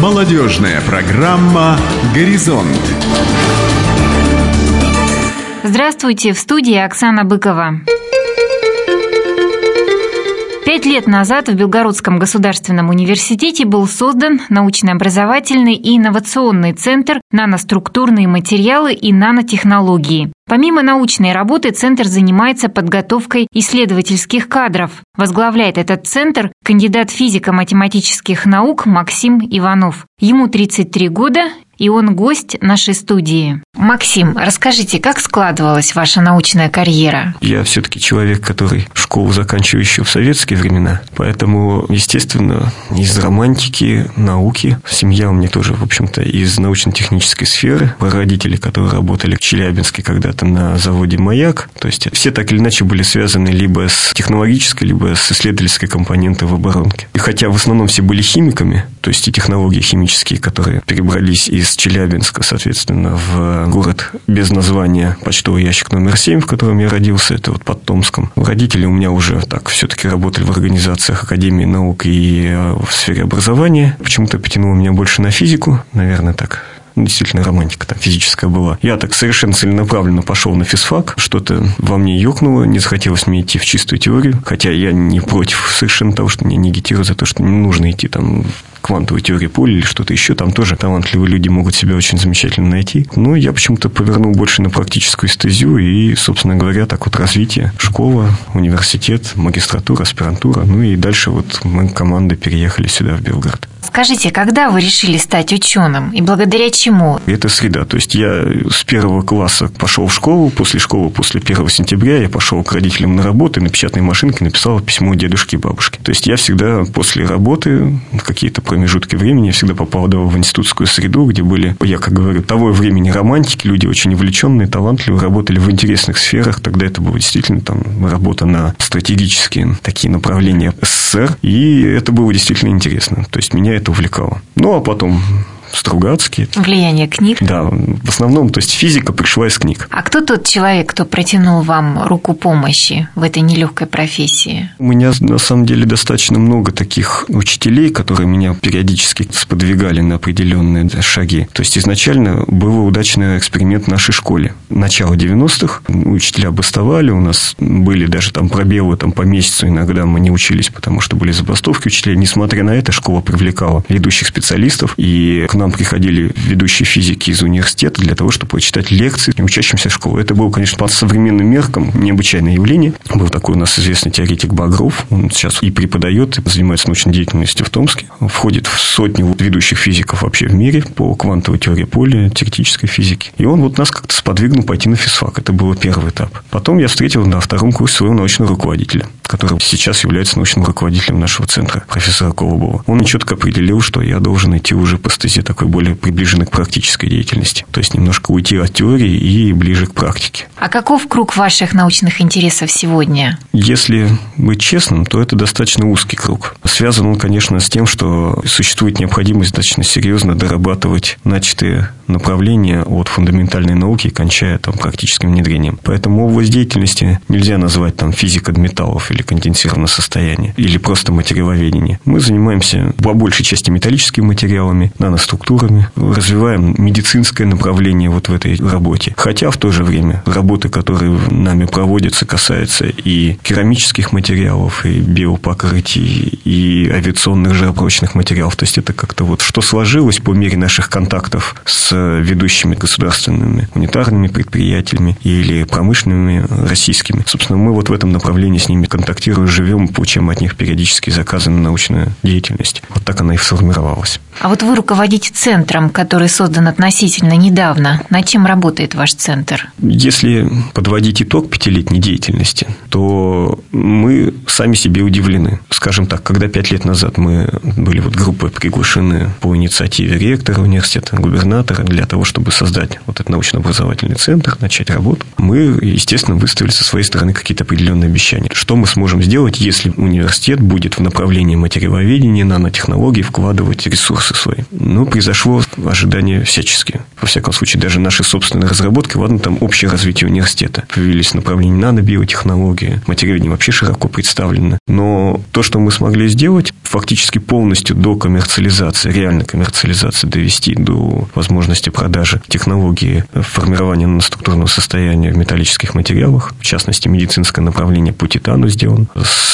Молодежная программа «Горизонт». Здравствуйте, в студии Оксана Быкова. 5 лет назад в Белгородском государственном университете был создан научно-образовательный и инновационный центр «Наноструктурные материалы и нанотехнологии». Помимо научной работы, центр занимается подготовкой исследовательских кадров. Возглавляет этот центр кандидат физико-математических наук Максим Иванов. Ему 33 года, и он гость нашей студии. Максим, расскажите, как складывалась ваша научная карьера? Я все-таки человек, который школу заканчивал еще в советские времена, поэтому, естественно, из романтики, науки. Семья у меня тоже, в общем-то, из научно-технической сферы. Родители, которые работали в Челябинске когда-то на заводе «Маяк». То есть все так или иначе были связаны либо с технологической, либо с исследовательской компонентой в оборонке. И хотя в основном все были химиками, то есть и технологии химические, которые перебрались из Челябинска, соответственно, в город без названия, почтовый ящик номер 7, в котором я родился, это вот под Томском. Родители у меня уже так все-таки работали в организациях Академии наук и в сфере образования. Почему-то потянуло меня больше на физику, наверное, так. Действительно, романтика там физическая была. Я так совершенно целенаправленно пошел на физфак. Что-то во мне ёкнуло, не захотелось мне идти в чистую теорию. Хотя я не против совершенно того, что не агитирую за то, что не нужно идти там квантовой теории поля или что-то еще. Там тоже талантливые люди могут себя очень замечательно найти. Но я почему-то повернул больше на практическую стезю. И, собственно говоря, так вот развитие. Школа, университет, магистратура, аспирантура. Ну и дальше вот мы командой переехали сюда, в Белгород. Скажите, когда вы решили стать ученым и благодаря чему? Это среда. То есть я с 1 класса пошел в школу. После школы, после 1 сентября я пошел к родителям на работу и на печатной машинке написал письмо дедушке и бабушке. То есть я всегда после работы, в какие-то промежутки времени, я всегда попадал в институтскую среду, где были, я как говорю, того времени романтики, люди очень увлеченные, талантливые, работали в интересных сферах. Тогда это была действительно там работа на стратегические такие направления СССР. И это было действительно интересно. То есть меня это увлекало. Ну, а потом Стругацкий. Влияние книг. Да, в основном, то есть физика пришла из книг. А кто тот человек, кто протянул вам руку помощи в этой нелегкой профессии? У меня, на самом деле, достаточно много таких учителей, которые меня периодически сподвигали на определенные шаги. То есть изначально был удачный эксперимент в нашей школе. Начало 90-х. Учителя бастовали, у нас были даже там пробелы там, по месяцу. Иногда мы не учились, потому что были забастовки учителей. Несмотря на это, школа привлекала ведущих специалистов. И к нам приходили ведущие физики из университета для того, чтобы прочитать лекции учащимся школы. Это было, конечно, по современным меркам необычайное явление. Был такой у нас известный теоретик Багров. Он сейчас и преподает, и занимается научной деятельностью в Томске. Входит в сотню ведущих физиков вообще в мире по квантовой теории поля, теоретической физике. И он вот нас как-то сподвигнул пойти на физфак. Это был первый этап. Потом я встретил на 2-м курсе своего научного руководителя, который сейчас является научным руководителем нашего центра, профессора Колобова. Он четко определил, что я должен идти уже по стезе такой более приближенной к практической деятельности. То есть немножко уйти от теории и ближе к практике. А каков круг ваших научных интересов сегодня? Если быть честным, то это достаточно узкий круг. Связан он, конечно, с тем, что существует необходимость достаточно серьезно дорабатывать начатые направления от фундаментальной науки, кончая там практическим внедрением. Поэтому область деятельности нельзя назвать там физика металлов или конденсированное состояние, или просто материаловедение. Мы занимаемся по большей части металлическими материалами, наноструктурами, развиваем медицинское направление вот в этой работе. Хотя в то же время работы, которые нами проводятся, касаются и керамических материалов, и биопокрытий, и авиационных жаропрочных материалов. То есть это как-то вот что сложилось по мере наших контактов с ведущими государственными унитарными предприятиями или промышленными российскими. Собственно, мы вот в этом направлении с ними контактируем, живем, получаем от них периодически заказы на научную деятельность. Вот так она и сформировалась. А вот вы руководите центром, который создан относительно недавно. Над чем работает ваш центр? Если подводить итог 5-летней деятельности, то мы сами себе удивлены. Скажем так, когда 5 лет назад мы были вот группой приглашены по инициативе ректора университета, губернатора, для того, чтобы создать вот этот научно-образовательный центр, начать работу, мы, естественно, выставили со своей стороны какие-то определенные обещания. Что мы сможем сделать, если университет будет в направлении материаловедения, нанотехнологий вкладывать ресурсы свои? Ну, произошло ожидание всяческие. Во всяком случае, даже наши собственные разработки, ладно, там общее развитие университета. Появились направления нанобиотехнологии, материаловедение вообще широко представлено. представлено. Но то, что мы смогли сделать, фактически полностью до коммерциализации, реальной коммерциализации довести до возможности продажи технологии формирования наноструктурного состояния в металлических материалах, в частности, медицинское направление по титану сделано.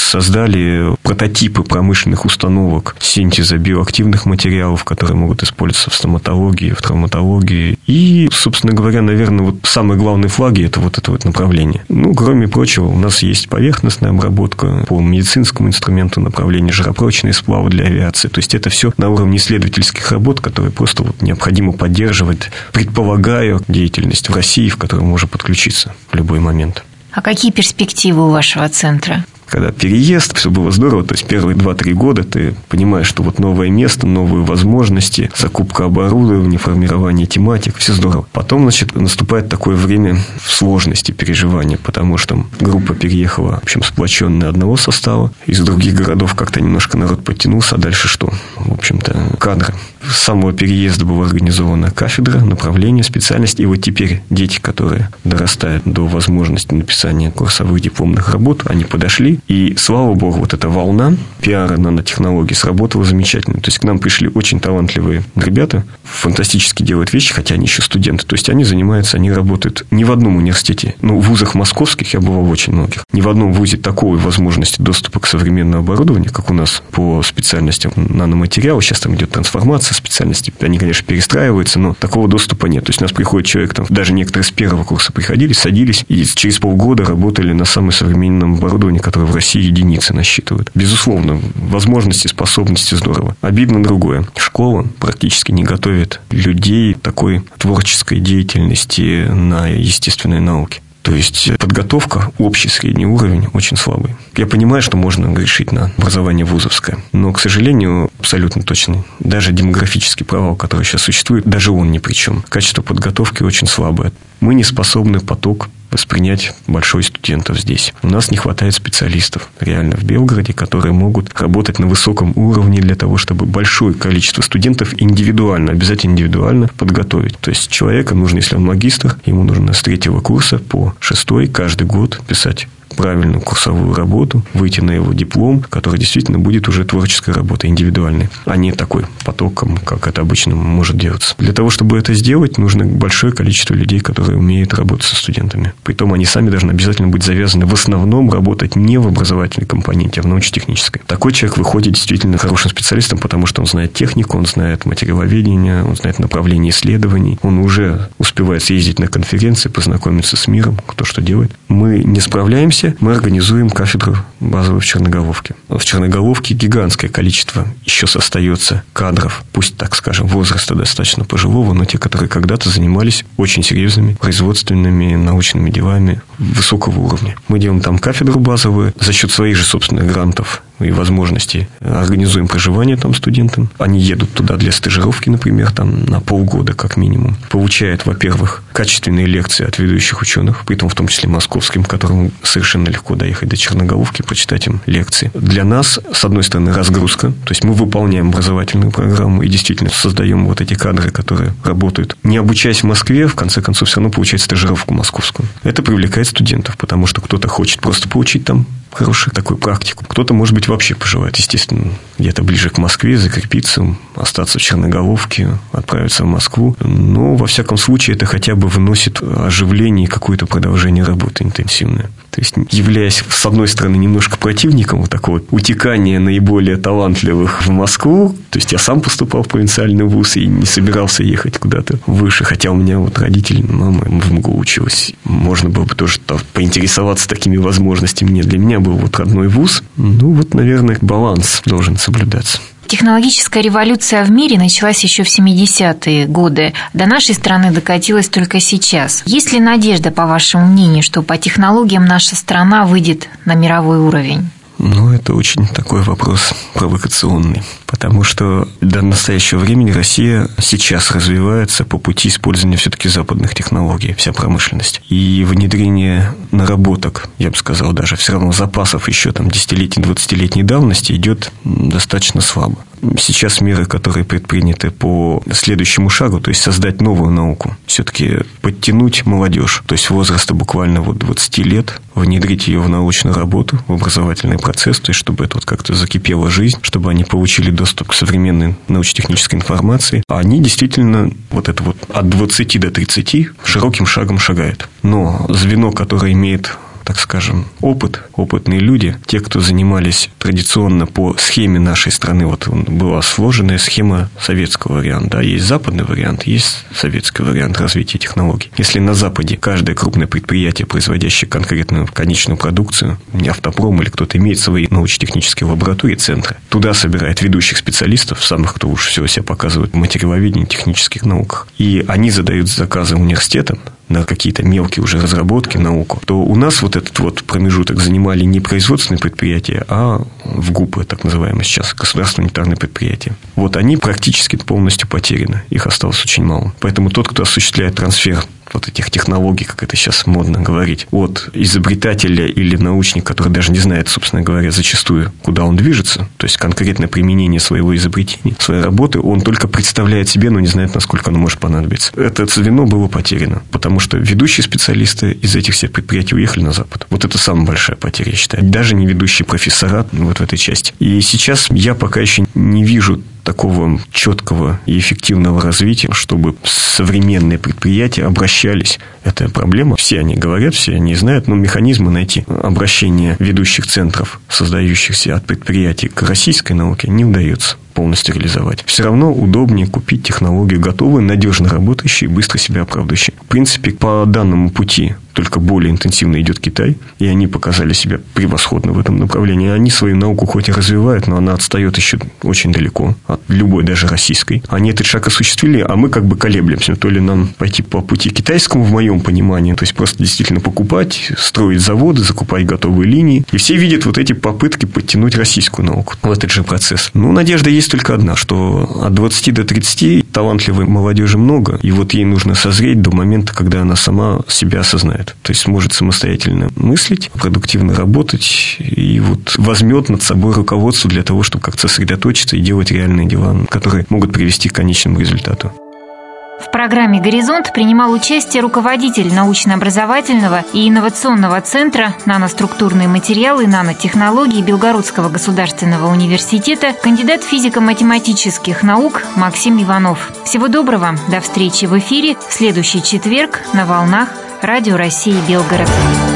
Создали прототипы промышленных установок синтеза биоактивных материалов, которые могут использоваться в стоматологии, в травматологии. И, собственно говоря, наверное, вот самые главные флаги – это вот это вот направление. Ну, кроме прочего, у нас есть поверхностная обработка по медицинскому инструменту направления жаропрочные сплавы для авиации. То есть, это все на уровне исследовательских работ, которые просто вот необходимо поддерживать, предполагая деятельность в России, в которой мы можем подключиться в любой момент. А какие перспективы у вашего центра? Когда переезд, все было здорово, то есть первые 2-3 года ты понимаешь, что вот новое место, новые возможности, закупка оборудования, формирование тематик, все здорово. Потом, значит, наступает такое время сложности, переживания, потому что группа переехала, в общем, сплоченная одного состава, из других городов как-то немножко народ подтянулся, а дальше что? В общем-то, кадры. С самого переезда была организована кафедра, направление, специальность, и вот теперь дети, которые дорастают до возможности написания курсовых дипломных работ, они подошли. И, слава богу, вот эта волна пиара нанотехнологий сработала замечательно. То есть, к нам пришли очень талантливые ребята, фантастически делают вещи, хотя они еще студенты. То есть, они работают не в одном университете. Ну, в вузах московских я бывал в очень многих. Ни в одном вузе такой возможности доступа к современному оборудованию, как у нас по специальностям наноматериала. Сейчас там идет трансформация специальностей. Они, конечно, перестраиваются, но такого доступа нет. То есть, у нас приходит человек, там, даже некоторые с первого курса приходили, садились и через полгода работали на самом современном оборудовании, которое в России единицы насчитывают. Безусловно, возможности, способности здорово. Обидно другое. Школа практически не готовит людей такой творческой деятельности на естественной науке. То есть, подготовка, общий средний уровень очень слабый. Я понимаю, что можно грешить на образование вузовское, но, к сожалению, абсолютно точно. Даже демографический провал, который сейчас существует, даже он ни при чем. Качество подготовки очень слабое. Мы не способны поток воспринять большой студентов здесь. У нас не хватает специалистов реально в Белгороде, которые могут работать на высоком уровне для того, чтобы большое количество студентов индивидуально, обязательно индивидуально подготовить. То есть, человеку нужно, если он магистр, ему нужно с 3-го курса по 6-й каждый год писать правильную курсовую работу, выйти на его диплом, который действительно будет уже творческой работой, индивидуальной, а не такой потоком, как это обычно может делаться. Для того, чтобы это сделать, нужно большое количество людей, которые умеют работать со студентами. Притом они сами должны обязательно быть завязаны в основном работать не в образовательной компоненте, а в научно-технической. Такой человек выходит действительно хорошим специалистом, потому что он знает технику, он знает материаловедение, он знает направление исследований, он уже успевает съездить на конференции, познакомиться с миром, кто что делает. Мы не справляемся, мы организуем кафедру базовую в Черноголовке. В Черноголовке гигантское количество еще остается кадров, пусть, так скажем, возраста достаточно пожилого, но те, которые когда-то занимались очень серьезными производственными научными делами высокого уровня. Мы делаем там кафедру базовую за счет своих же собственных грантов и возможностей. Организуем проживание там студентам. Они едут туда для стажировки, например, там на полгода как минимум. Получают, во-первых, качественные лекции от ведущих ученых, притом в том числе московским, которым совершенно легко доехать до Черноголовки, почитать им лекции. Для нас, с одной стороны, разгрузка. То есть, мы выполняем образовательную программу и действительно создаем вот эти кадры, которые работают. Не обучаясь в Москве, в конце концов, все равно получать стажировку московскую. Это привлекает студентов, потому что кто-то хочет просто получить там хорошую такую практику. Кто-то, может быть, вообще пожелает, естественно, где-то ближе к Москве, закрепиться, остаться в Черноголовке, отправиться в Москву. Но, во всяком случае, это хотя бы вносит оживление и какое-то продолжение работы интенсивное. То есть, являясь, с одной стороны, немножко противником вот такого утекания наиболее талантливых в Москву, то есть, я сам поступал в провинциальный вуз и не собирался ехать куда-то выше, хотя у меня вот родители, мама в МГУ училась. Можно было бы тоже поинтересоваться такими возможностями. Нет, для меня был вот родной вуз. Ну, вот, наверное, баланс должен соблюдаться. Технологическая революция в мире началась еще в 70-е годы. До нашей страны докатилась только сейчас. Есть ли надежда, по вашему мнению, что по технологиям наша страна выйдет на мировой уровень? Ну, это очень такой вопрос провокационный. Потому что до настоящего времени Россия сейчас развивается по пути использования все-таки западных технологий, вся промышленность. И внедрение наработок, я бы сказал, даже все равно запасов еще там 10-летней, 20-летней давности идет достаточно слабо. Сейчас меры, которые предприняты по следующему шагу, то есть создать новую науку, все-таки подтянуть молодежь, то есть возраста буквально 20 лет, внедрить ее в научную работу, в образовательный процесс, то есть чтобы это как-то закипела жизнь, чтобы они получили доступ к современной научно-технической информации. А они действительно от 20 до 30 широким шагом шагают. Но звено, которое имеет, так скажем, опытные люди, те, кто занимались традиционно по схеме нашей страны, была сложенная схема советского варианта, есть западный вариант, есть советский вариант развития технологий. Если на Западе каждое крупное предприятие, производящее конкретную конечную продукцию, автопром или кто-то имеет свои научно-технические лаборатории, центры, туда собирает ведущих специалистов, самых, кто уж всего себя показывает в материаловедении, технических науках, и они задают заказы университетам на какие-то мелкие уже разработки, науку, то у нас этот промежуток занимали не производственные предприятия, а в ГУПы, так называемые сейчас, государственные унитарные предприятия. Они практически полностью потеряны. Их осталось очень мало. Поэтому тот, кто осуществляет трансфер этих технологий, как это сейчас модно говорить, от изобретателя или научника, который даже не знает, собственно говоря, зачастую, куда он движется, то есть конкретное применение своего изобретения, своей работы, он только представляет себе, но не знает, насколько оно может понадобиться. Это звено было потеряно, потому что ведущие специалисты из этих всех предприятий уехали на Запад. Это самая большая потеря, я считаю. Даже не ведущие профессора в этой части. И сейчас я пока еще не вижу такого четкого и эффективного развития, чтобы современные предприятия обращались. Это проблема. Все они говорят, все они знают, но механизмы найти обращения ведущих центров, создающихся от предприятий к российской науке, не удается полностью реализовать. Все равно удобнее купить технологию готовую, надежно работающую и быстро себя оправдывающую. В принципе, по данному пути только более интенсивно идет Китай, и они показали себя превосходно в этом направлении. Они свою науку хоть и развивают, но она отстает еще очень далеко от любой, даже российской. Они этот шаг осуществили, а мы колеблемся. То ли нам пойти по пути китайскому, в моем понимании, то есть просто действительно покупать, строить заводы, закупать готовые линии. И все видят эти попытки подтянуть российскую науку в этот же процесс. Надежда есть только одна, что от 20 до 30 талантливой молодежи много, и ей нужно созреть до момента, когда она сама себя осознает. То есть сможет самостоятельно мыслить, продуктивно работать и возьмет над собой руководство для того, чтобы как-то сосредоточиться и делать реальные дела, которые могут привести к конечному результату. В программе «Горизонт» принимал участие руководитель научно-образовательного и инновационного центра «Наноструктурные материалы и нанотехнологии» Белгородского государственного университета, кандидат физико-математических наук Максим Иванов. Всего доброго, до встречи в эфире в следующий четверг на волнах Радио России Белгород.